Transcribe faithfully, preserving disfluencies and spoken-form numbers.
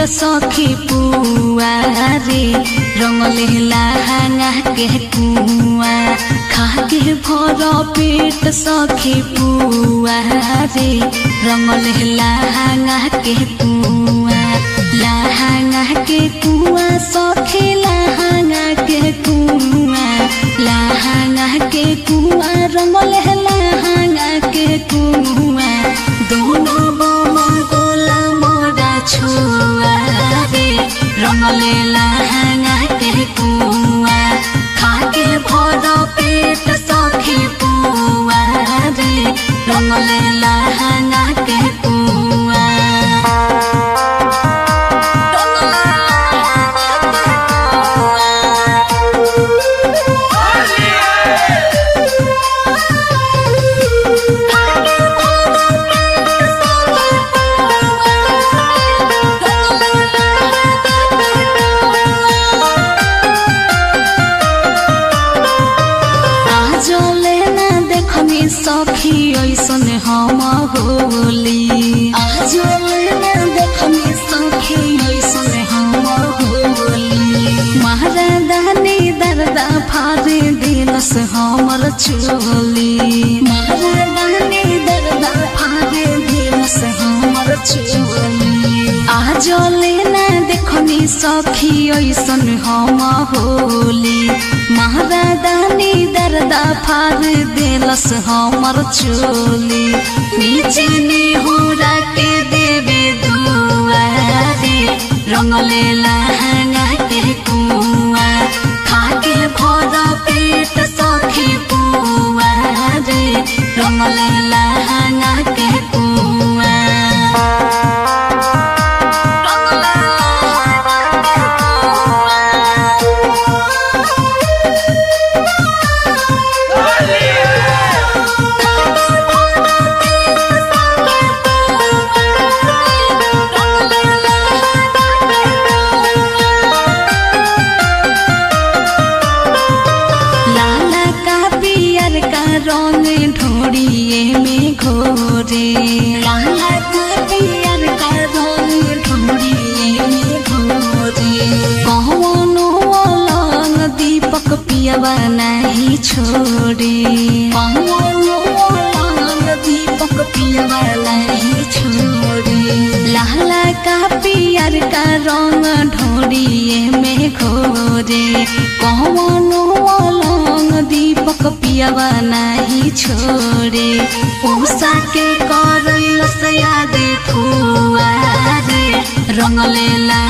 सखी पुआ रे रंगले लहंगा के कुआ खा के भर पेट सखी पुआ रे रंगले लहंगा के कुआ लहंगा के कुआ सखी लहंगा के कुआ लहंगा के कुआ रंगले लहंगा के कुआ दोनों बमा गोला मोरा छुआ रे रंगले लहंगा के कुआ खा के भर पेट सखी पुआ रे रंगले लहंगा के कुआ सखी ऐसन हम होली आज देखनी सखी ऐसन हम होली महारानी दर्दा फारे दिलस हमर चोली महारानी दर्दा फारे दिलस हमर चोली आज लेना देखनी सखी ऐसन हम होली महारानी दर्दा फार दिलस हमर चोली नीचे निहुरा के देवे दुआरे रंगले लहंगा के कुआ खा के भर पेट सखी पुआ रे रंगले लहंगा के कुआ रंग ढोड़िए में घोरे लाला का पियर का रंग ढोड़िए में घोरे कौनो अलंग दीपक पियवा नहीं छोड़े कौनो अलंग दीपक पियवा नहीं छोड़े लाला का पियर का रंग ढोड़िए में घोरे कौनो अलंग दीपक पियवा नहीं छोड़े उषा के कर याद फुआ रे रंगले ला